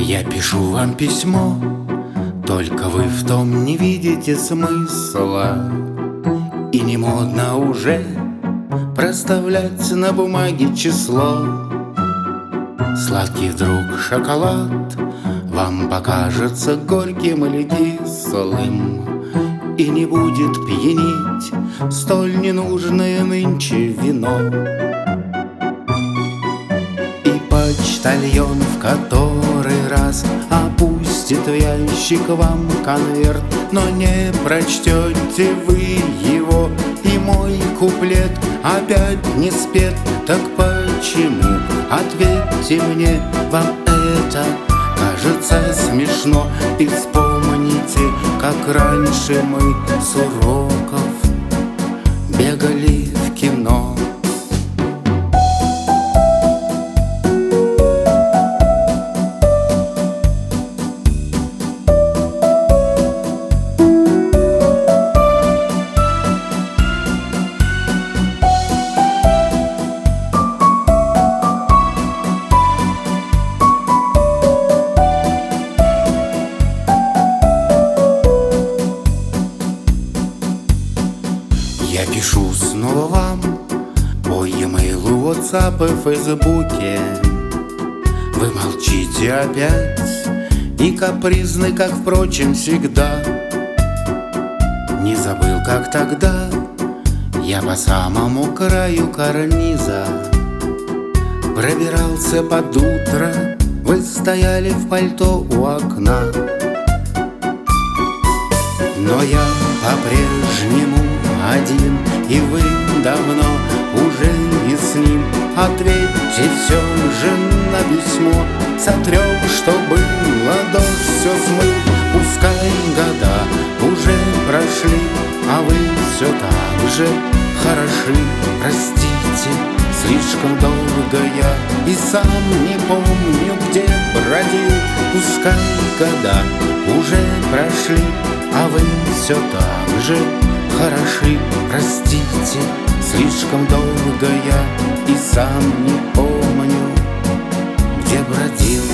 Я пишу вам письмо, только вы в том не видите смысла. И не модно уже проставлять на бумаге число. Сладкий вдруг шоколад вам покажется горьким или кислым, и не будет пьянить столь ненужное нынче вино. И почтальон в который раз опустит в ящик вам конверт, но не прочтете вы его, и мой куплет опять не спет. Так почему, ответьте мне, вам это кажется смешно? И вспомните, как раньше мы с уроков бегали в кино. Я пишу снова вам по e-mail, WhatsApp и Фейсбуке. Вы молчите опять и капризны, как, впрочем, всегда. Не забыл, как тогда я по самому краю карниза пробирался под утро, вы стояли в пальто у окна. Но я по-прежнему один, и вы давно уже не с ним. Ответьте все же на письмо, сотрем, что было, дождь все смыл. Пускай года уже прошли, а вы все так же хороши. Простите, слишком долго я и сам не помню, где бродил. Пускай года уже прошли, а вы все так же хороши. Простите, слишком долго я и сам не помню, где бродил.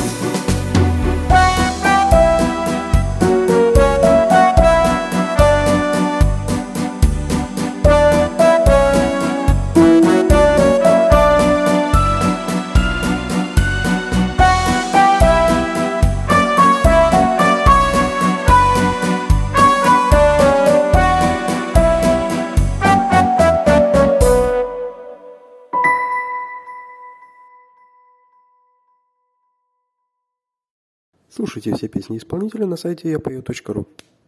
Слушайте все песни исполнителя на сайте yapою.ru.